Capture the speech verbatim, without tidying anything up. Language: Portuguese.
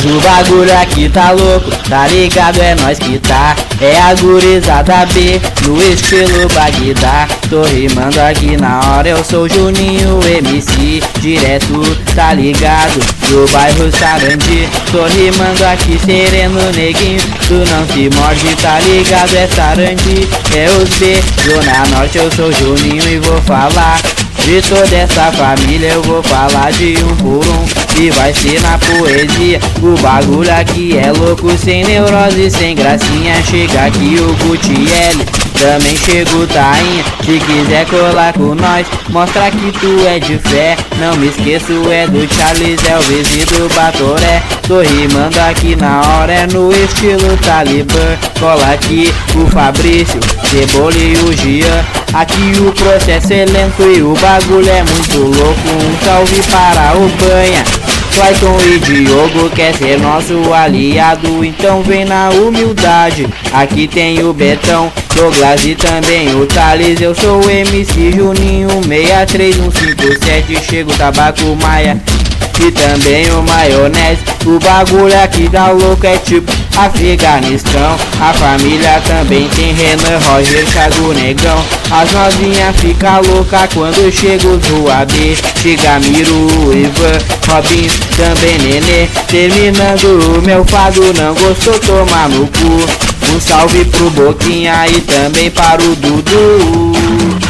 o bagulho aqui tá louco, tá ligado? É nós que tá. É a gurizada B, no estilo Bagdá. Tô rimando aqui na hora, eu sou Juninho M C. Direto, tá ligado? Do bairro Sarandi. Tô rimando aqui sereno, neguinho. Tu não se morde, tá ligado? É Sarandi, é os B. Zona Norte, eu sou Juninho e vou falar de toda essa família, eu vou falar de um por um e vai ser na poesia. O bagulho aqui é louco, sem neurose, sem gracinha. Chega aqui o Gutiele, também chega o Tainha. Se quiser colar com nós, mostra que tu é de fé. Não me esqueço, é do Charles, Elvis e do Batoré. Tô rimando aqui na hora, é no estilo Talibã. Cola aqui o Fabrício, Cebola e o Gian. Aqui o processo é lento e o bagulho é muito louco. Um salve para o Banha, Clayton e Diogo, quer ser nosso aliado, então vem na humildade. Aqui tem o Betão, Douglas e também o Thales. Eu sou o M C Juninho, seis três um cinco sete. Chega o Tabaco Maia e também o Maionese. O bagulho aqui da louco é tipo Afeganistão. A família também tem Renan, Roger, Thiago, Negão. As novinhas fica louca quando chega o Zoab. Chega Miro, Ivan, Robin, também Nenê. Terminando o meu fado, não gostou, toma no cu. Um salve pro Boquinha e também para o Dudu.